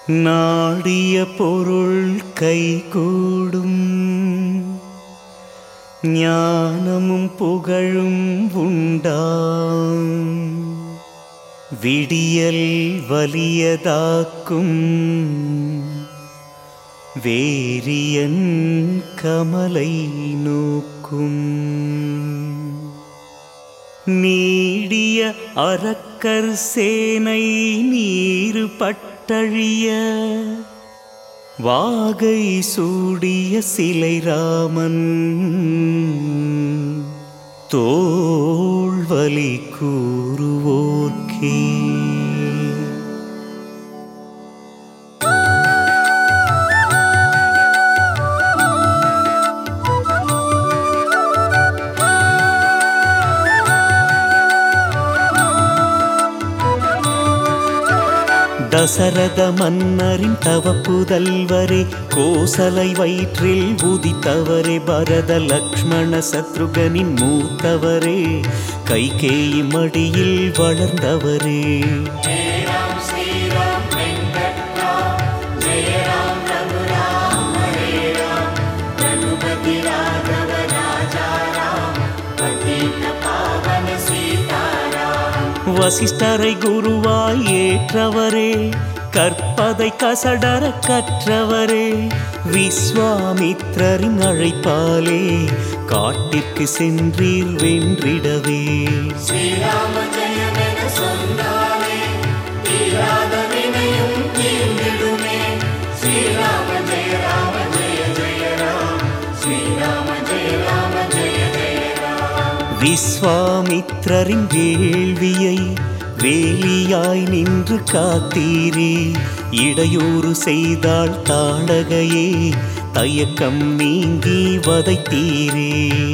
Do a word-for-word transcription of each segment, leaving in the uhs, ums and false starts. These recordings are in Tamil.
நாடிய பொருள் கைகூடும் ஞானமும் புகழும் உண்டாம் விடியல் வலியதாக்கும் வேரியன் கமலை நோக்கும் நீடிய அரக்கர் சேனை நீரு பட்டழிய வாகை சூடிய சிலை ராமன் தோள்வலி கூறுவோர்க்கே. தசரத மன்னரின் தவ புதல்வரே, கோசலை வயிற்றில் உதித்தவரே, பரத லக்ஷ்மண சத்ருகனின் மூத்தவரே, கைகேயி மடியில் வளர்ந்தவரே. வசிஷ்டரை குருவாய் ஏற்றவரே, கற்பதை கசடர கற்றவரே, விஸ்வாமித்ரரின் அழைப்பாலே காட்டிற்கு சென்றீர் வென்றிடவே. ஸ்ரீராம ஜெயமென சொன்னாலே தீராத வினையும் தீர்ந்திடுமே. ஸ்ரீராம ஜெய ராம ஜெய ஜெய ராம், ஸ்ரீராம ஜெய ராம ஜெய ஜெய ராம். விஸ்வாமித்ரரின் வேள்வியை வேலியாய் நின்று காத்தீரே, இடையூறு செய்தாள் தாடகையே, தயக்கம் நீங்கி வதைத்தீரே.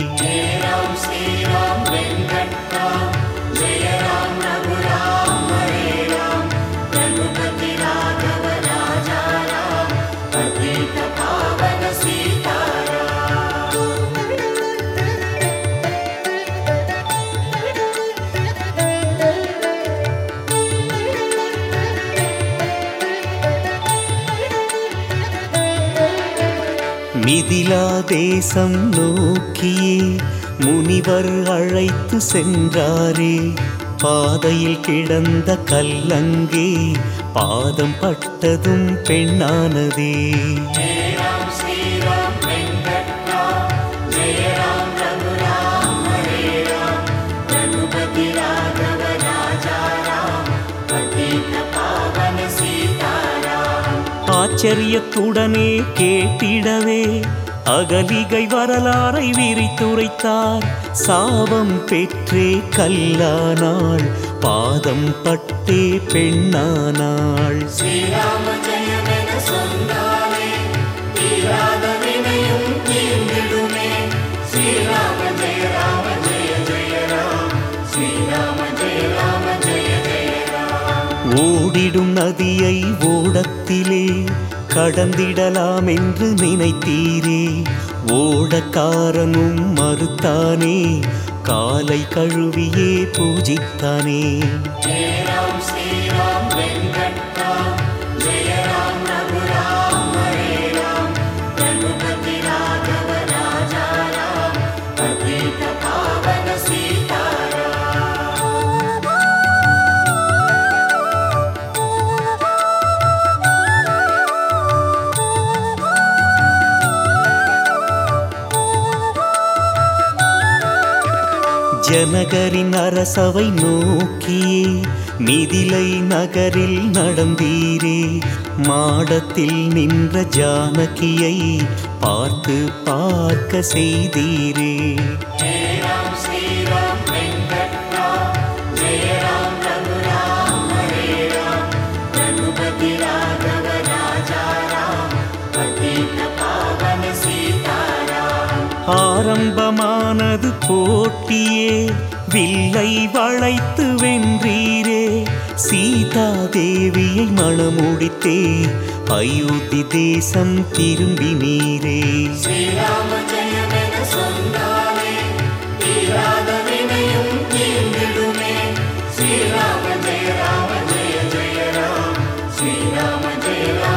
மிதிலா தேசம் நோக்கியே முனிவர் அழைத்து சென்றாரே, பாதையில் கிடந்த கல்லங்கே பாதம் பட்டதும் பெண்ணானதே. ஆச்சரியத்துடனே கேட்டிடவே அகலிகை வரலாறை விரித்துரைத்தார். சாபம் பெற்றே கல்லானாள், பாதம் பட்டே பெண்ணானாள். ஸ்ரீராம ஜெயமென சொன்னாலே தீராத வினையும் தீர்ந்திடுமே. ஸ்ரீராம ஜெய ராம ஜெய ஜெய ராம், ஸ்ரீராம ஜெய ராம ஜெய ஜெய ராம். ஓடிடும் நதியை ஓடத்திலே கடந்திடலாம் என்று நினைத்தீரே, ஓடக்காரனும் மறுத்தானே, காலை கழுவியே பூஜித்தானே. ஜனகரின் அரசவை நோக்கியே மிதிலை நகரில் நடந்தீரே, மாடத்தில் நின்ற ஜானகியை பார்த்து பார்க்க செய்தீரே. ஆரம்பமானது போட்டியே, வில்லை வளைத்து வென்றீரே, சீதா தேவியை மணமுடித்தே அயோத்தி தேசம் திரும்பினீரே. ஸ்ரீராம ஜெயமென சொன்னாலே தீராத வினையும் தீர்ந்திடுமே. ஸ்ரீராம ஜெய ராம ஜெய ஜெய ராம், ஸ்ரீராம ஜெய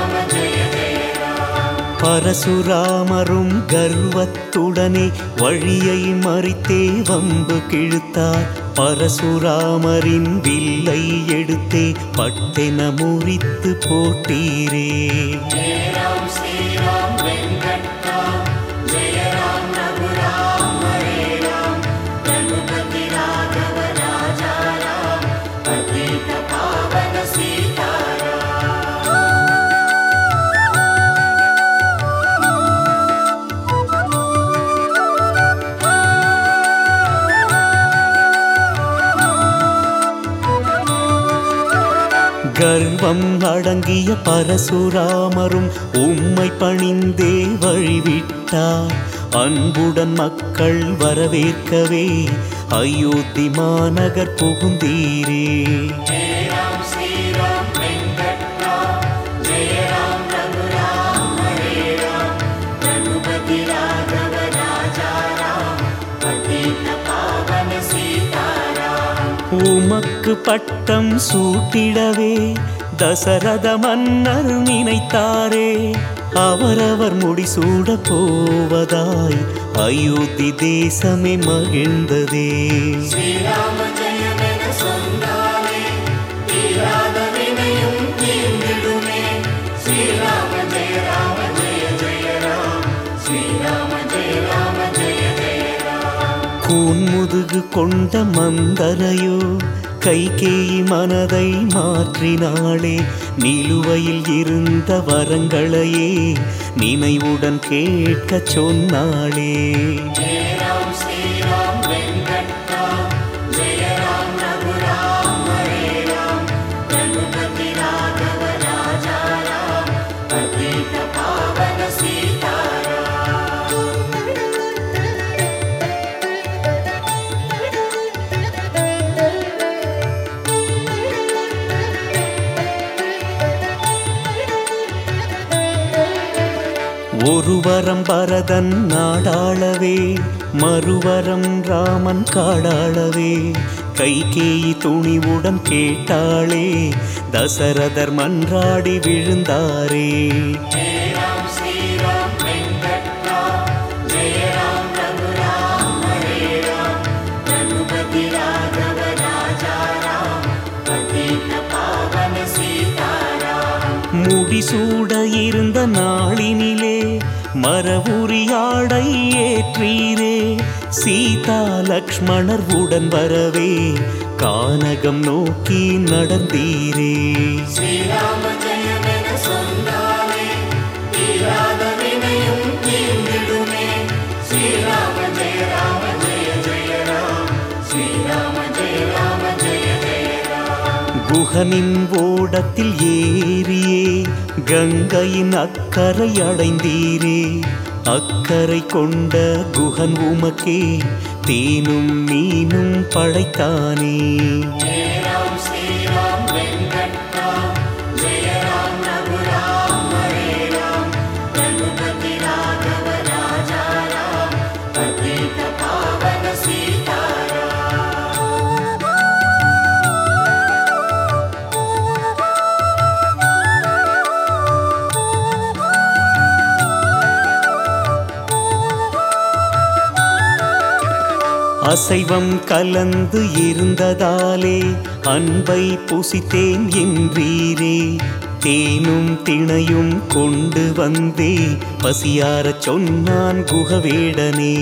பரசுராமரும் கர்வத்துடனே வழியை மறித்தே வம்பு கிழுத்தார். பரசுராமரின் வில்லை எடுத்தே பட்டென முறித்து போட்டீரே. கர்வம் அடங்கிய பரசுராமரும் உம்மை பணிந்தே வழிவிட்டார். அன்புடன் மக்கள் வரவேற்கவே அயோத்தி மாநகர் புகுந்தீரே. உமக்கு பட்டம் சூட்டிடவே தசரத மன்னர் நினைத்தாரே. அவரவர் முடிசூட போவதாய் அயோத்தி தேசமே மகிழ்ந்ததே. கூன்முதுகு கொண்ட மந்தரையோ கைகேயி மனதை மாற்றினாளே. நிலுவையில் இருந்த வரங்களையே நினைவுடன் கேட்க சொன்னாளே. ஒருவரம் பரதன் நாடாளவே, மறுவரம் ராமன் காடாளவே. கைகேயி துணிவுடன் கேட்டாளே, தசரதர் மன்றாடி விழுந்தாரே. முடிசூட இருந்த நாளினிலே மரவுரியாடை ஏற்றீரே. சீதா லக்ஷ்மணர் உடன் வரவே கானகம் நோக்கி நடந்தீரே. குஹனின் ஓடத்தில் ஏறியே கங்கையின் அக்கறை அடைந்தீரே. அக்கறை கொண்ட குஹன் உமக்கே தேனும் மீனும் படைத்தானே. அசைவம் கலந்து இருந்ததாலே அன்பை புசித்தேன் என்றீரே. தேனும் திணையும் கொண்டு வந்தே பசியாரச் சொன்னான் குஹவேடனே.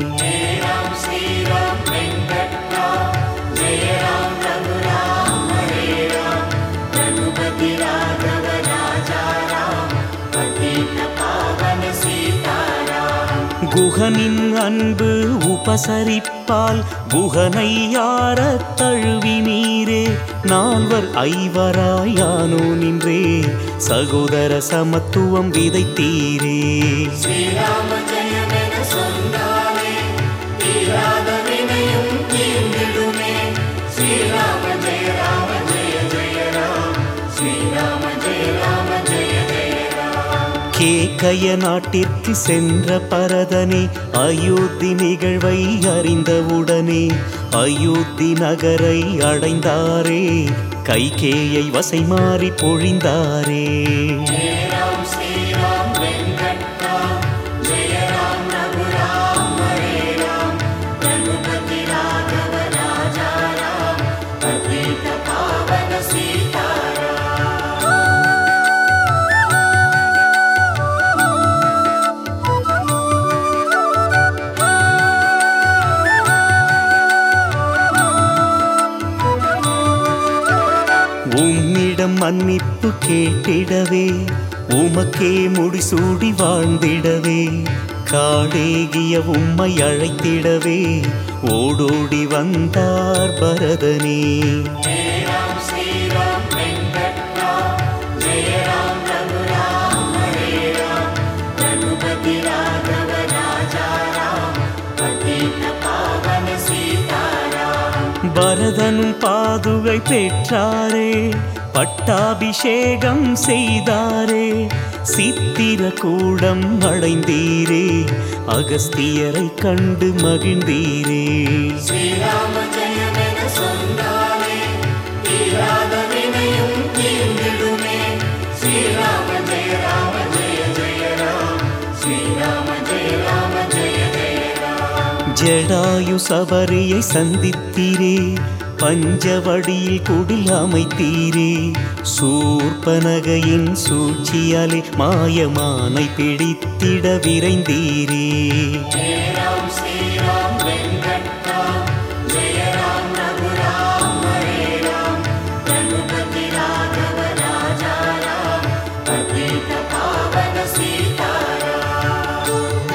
குஹனின் அன்பு உபசரிப்பால் குஹனை யாரத் தழுவினீரே. நால்வர் ஐவராயானோ நின்றே சகோதர சமத்துவம் விதைத்தீரே. கேகய நாட்டிற்கு சென்ற பரதனே அயோத்தி நிகழ்வை அறிந்தவுடனே அயோத்தி நகரை அடைந்தாரே. கைகேயை வசை மாறி பொழிந்தாரே. ஸ்ரீராம் ஸ்ரீராம் வெங்கட்ரா உம்மிடம் மன்னிப்பு கேட்டிடவே உமக்கே முடிசூடி வாழ்ந்திடவே காடேகிய உம்மை அழைத்திடவே ஓடோடி வந்தார் பரதனே. பரதனும் பாதுகை பெற்றாரே பட்டாபிஷேகம் செய்தாரே சித்திர கூடம் அடைந்தீரே அகஸ்தியரை கண்டு மகிழ்ந்தீரே. ஸ்ரீராம ஜெயமென சொன்னாலே தீராத வினையும் தீர்ந்திடுமே. ஸ்ரீராம ஜெய ராம ஜெய ஜெய ராம் ஸ்ரீராம ஜெய ராம ஜெய ஜெய ராம். ஜடாயு சபரியை சந்தித்தீரே பஞ்சவடியில் குடில் அமைத்தீரே சூர்பனகையின் சூழ்ச்சியாலே மாயமானை பிடித்திட விரைந்தீரே. ஸ்ரீராம் ஸ்ரீராம் வெங்கட்ரா ஜெய ராம் ரகுராம் ஹரே ராம் ரகுபதி ராகவ ராஜா ராம் பதீத பாவன சீதாராம்.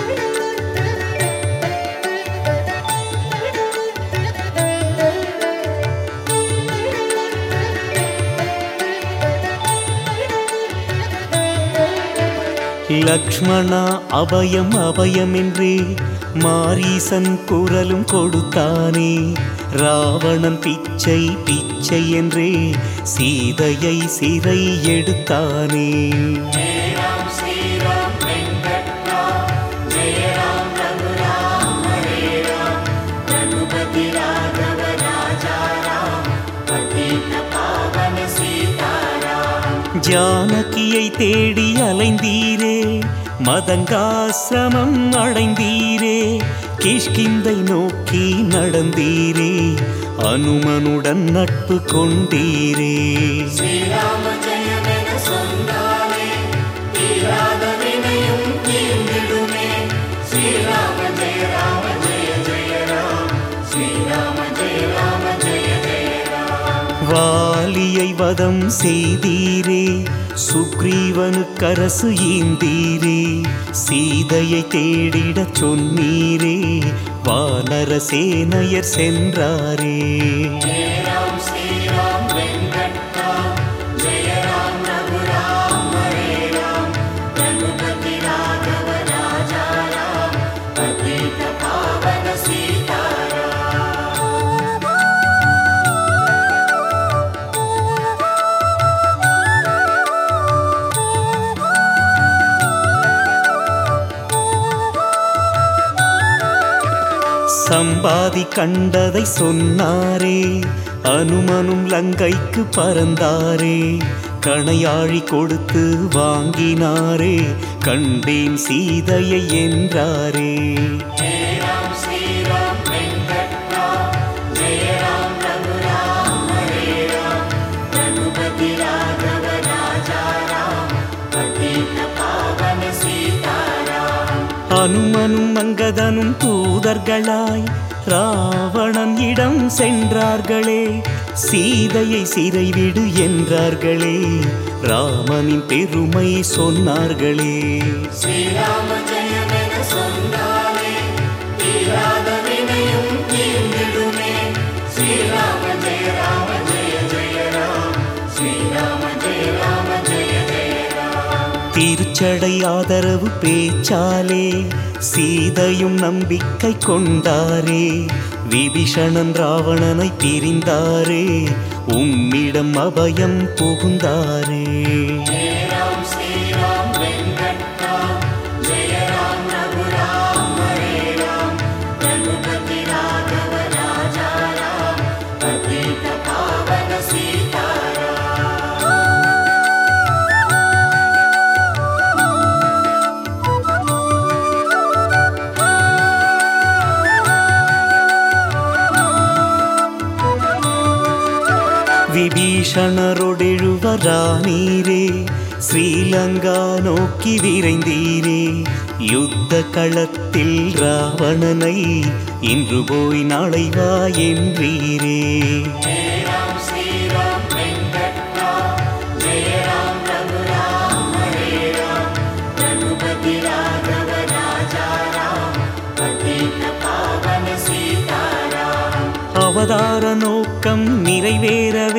லக்ஷ்மணா அபயம் அபயம் என்றே மாரீசன் குரலும் கொடுத்தானே ராவணன் பிச்சை பிச்சை என்றே சீதையை சிறை எடுத்தானே. ஸ்ரீராம் ஸ்ரீராம் வெங்கட்ரா ஜெய ராம் ரகுராம் ஹரே ராம் ரகுபதி ராகவ ராஜா ராம் பதீத பாவன சீதாராம். ஜானகியை தேடி அலைந்தீரே மதங்காசிரமம் அடைந்தீரே கிஷ்கிந்தை நோக்கி நடந்தீரே அனுமனுடன் நட்பு கொண்டீரே. ஸ்ரீராம ஜெயமென சொன்னாலே தீராத வினையும் தீர்ந்திடுமே. ஸ்ரீராம ஜெய ராம ஜெய ஜெய ராம் ஸ்ரீராம ஜெய ராம ஜெய ஜெய ராம். வாலியை வதம் செய்தீரே சுக்ரீவனுக்கரசு ஈந்தீரே சீதையை தேடிடச் சொன்னீரே வானர சேனையர் சென்றாரே. ஸ்ரீராம் ஸ்ரீராம் வெங்கட்ரா ஜெய ராம் ரகுராம் ஹரே ராம் ரகுபதி ராகவ ராஜா ராம் பதீத பாவன சீதாராம். சம்பாதி கண்டதை சொன்னாரே அனுமனும் லங்கைக்கு பறந்தாரே கணையாழி கொடுத்து வாங்கினாரே கண்டேன் சீதையை என்றாரே. ஸ்ரீராம் ஸ்ரீராம் வெங்கட்ரா ஜெய ராம் ரகுராம் ஹரே ராம் ரகுபதி ராகவ ராஜா ராம் பதீத பாவன சீதாராம். அனுமனும் அங்கதனும் தூதர்களாய் ராவணன் இடம் சென்றார்களே சீதையை சிறைவிடு என்றார்களே ராமனின் பெருமை சொன்னார்களே. ஸ்ரீராம ஜெயமென சொன்னாலே தீராத வினையும் தீர்ந்திடுமே. ஸ்ரீராம ஜெய ராம ஜெய ஜெய ராம் ஸ்ரீராம ஜெய ராம ஜெய ஜெய ராம். திருச்சடை ஆதரவு பேச்சாலே சீதையும் நம்பிக்கை கொண்டாரே விபீஷணன் ராவணனை பிரிந்தாரே உம்மிடம் அபயம் புகுந்தாரே. ஸ்ரீராம் ஸ்ரீராம் வெங்கட்ரா ஜெய ராம் ரகுராம் ஹரே ராம் ரகுபதி ராகவ ராஜா ராம் பதீத பாவன சீதாராம். விபீஷணரொடெழுவரானீரே ஸ்ரீலங்கா நோக்கி விரைந்தீரே யுத்த களத்தில் ராவணனை இன்று போய் நாளை வா என்றீரே. ஸ்ரீராம் ஸ்ரீராம் வெங்கட்ரா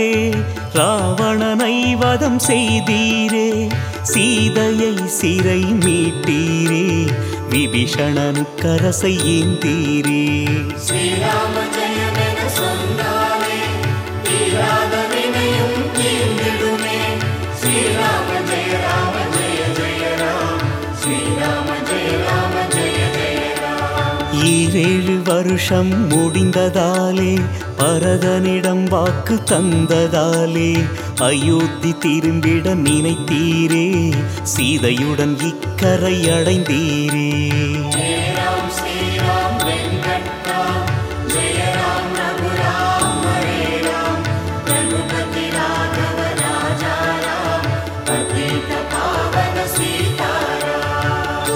ராவணனை வதம் செய்தீரே, சீதையை சிறை மீட்டீரே, விபீஷணனுக்கரசை ஏந்தீரே. ஸ்ரீராம ஜெயமென சொன்னாலே தீராத வினையும் தீர்ந்திடுமே. ஸ்ரீராம ஜெய ராம ஜெய ஜெய ராம், ஸ்ரீராம ஜெய ராம ஜெய ஜெய ராம். ஈரேழு வருஷம் முடிந்ததாலே, பரதனிடம் வாக்கு தந்ததாலே, அயோத்தி திரும்பிட நினைத்தீரே, சீதையுடன் இக்கரை அடைந்தீரே. ஜெய ராம் ஸ்ரீராம் வெங்கட்ராம், ஜெய ராம் ரகுராம் ஹரே ராம், ரகுபதி ராகவ ராஜா ராம், பதீத பாவன சீதாராம்.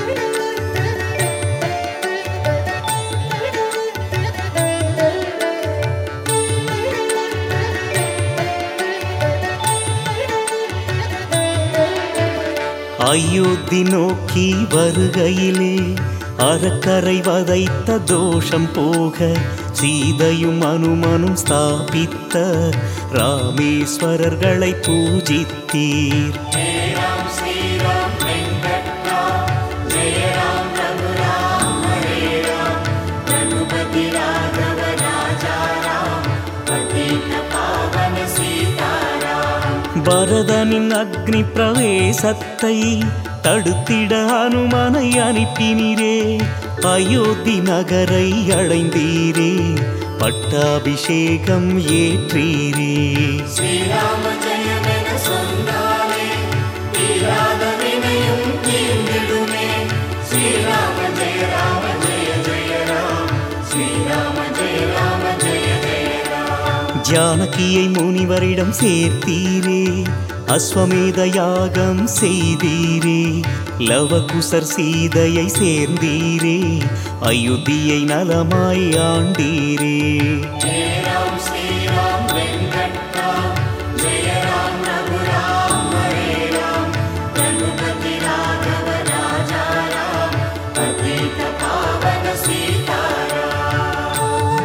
அயோத்தி நோக்கி வருகையிலே, அறக்கரை வதைத்த தோஷம் போக, சீதையும் அனுமனும் ஸ்தாபித்த ராமேஸ்வரர்களை பூஜித்தீர். ஜெய ராம் ஸ்ரீராம் வெங்கட்ராம், ஜெய ராம் ரகுராம் ஹரே ராம், ரகுபதி ராகவ ராஜா ராம், பதீத பாவன சீதாராம். பரதனின் அக்னி பிரவேசத்தை தடுத்திட அனுமனை அனுப்பினீரே, அயோத்தி நகரை அடைந்தீரே, பட்டாபிஷேகம் ஏற்றீரே. ஸ்ரீராம ஜெயமென சொன்னாலே தீராத வினையும் தீர்ந்திடுமே. ஸ்ரீராம ஜெய ராம ஜெய ஜெய ராம், ஸ்ரீராம ஜெய ராம ஜெய ஜெய ராம். ஜானகியை முனிவரிடம் சேர்த்தீரே, அஸ்வமேத யாகம் செய்தீரே, லவகுசர் சீதையை சேர்ந்தீரே, அயோத்தியை நலமாய் ஆண்டீரே. ஜெய ராம் ஸ்ரீராம் வெங்கட்ராம், ஜெய ராம் ரகுராம் ஹரே ராம், ரகுபதி ராகவ ராஜா ராம், பதீத பாவன சீதாராம்.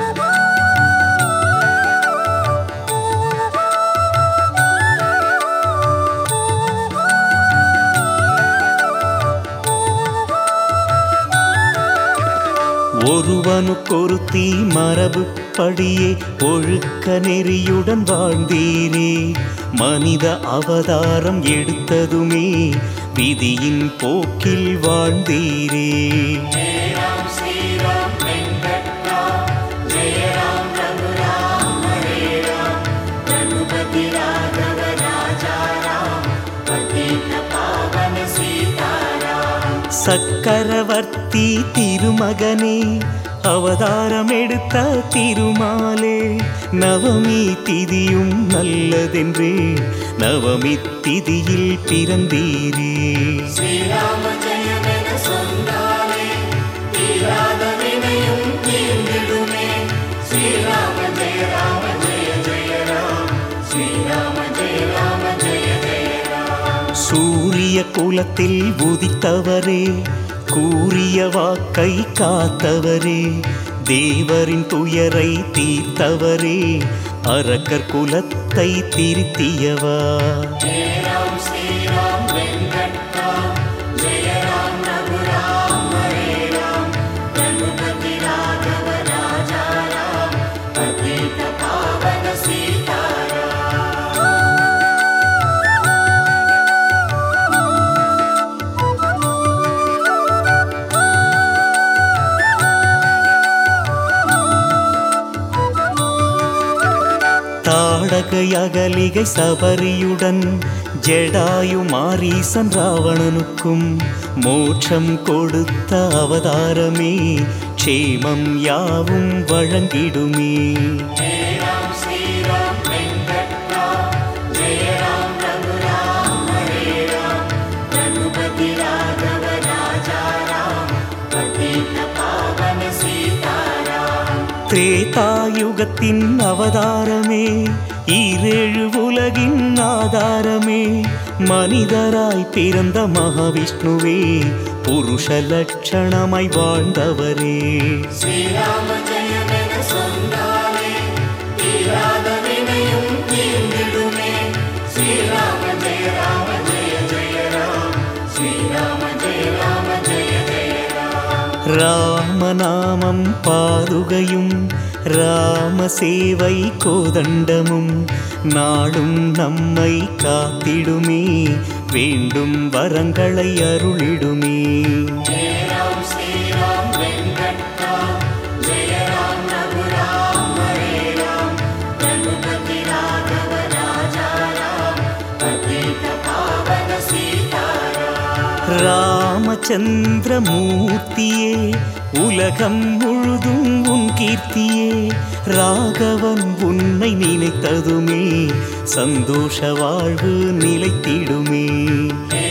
ஒருவனுக்கொருத்தி மரபுப்படியே ஒழுக்க நெறியுடன் வாழ்ந்தீரே, மனித அவதாரம் எடுத்ததுமே விதியின் போக்கில் வாழ்ந்தீரே. ஜெய ராம் ஸ்ரீராம் வெங்கட்ராம், ஜெய ராம் ரகுராம் ஹரே ராம், ரகுபதி ராகவ ராஜா ராம், பதீத பாவன சீதாராம். சக்கரவர்த்தி திருமகனே, அவதாரம் எடுத்த திருமாலே, நவமி திதியும் நல்லதென்றே, நவமி திதியில் பிறந்தீரே. ஸ்ரீராம ஜெயமென சொன்னாலே தீராத வினையும் தீர்ந்திடுமே. ஸ்ரீராம ஜெய ராம ஜெய ஜெய ராம், ஸ்ரீராம ஜெய ராம ஜெய ஜெய ராம். சூரிய குலத்தில் உதித்தவரே, கூறிய வாக்கை காத்தவரே, தேவரின் துயரை தீர்த்தவரே, அரக்கர் குலத்தை திருத்தியவா. ஜெய ராம் ஸ்ரீராம் வெங்கட்ராம், ஜெய ராம் ரகுராம் ஹரே ராம், ரகுபதி ராகவ ராஜா ராம், பதீத பாவன சீதாராம். தாடக அகலிகை சபரியுடன் ஜடாயு மாரீசன் ராவணனுக்கும் மோட்சம் கொடுத்த அவதாரமே, க்ஷேமம் யாவும் வழங்கிடுமே. ஜெய ராம் ஸ்ரீராம் வெங்கட்ராம், ஜெய ராம் ரகுராம் ஹரே ராம், ரகுபதி ராகவ ராஜா ராம், பதீத பாவன சீதாராம். திரேதாயுகத்தின் அவதாரமே, ஈரேழு உலகின் ஆதாரமே, மனிதராய் பிறந்த மகாவிஷ்ணுவே, புருஷ லட்சணமாய் வாழ்ந்தவரே. ஸ்ரீராம ஜெயமென சொன்னாலே தீராத வினையும் ராமநாமம் பாதுகையும் ராம சேவை கோதண்டமும் நாடும் நம்மை காத்திடுமே, வேண்டும் வரங்களை அருளிடுமே. ஜெய ராம் ஸ்ரீராம் வெங்கட்ராம், ஜெய ராம் ரகுராம் ஹரே ராம், ரகுபதி ராகவ ராஜா ராம், பதீத பாவன சீதாராம். ராமச்சந்திரமூர்த்தியே உலகம் முழுதும் உன் கீர்த்தியே, ராகவன் உன்னை நினைத்ததுமே சந்தோஷ வாழ்வு நிலைத்திடுமே. ஹே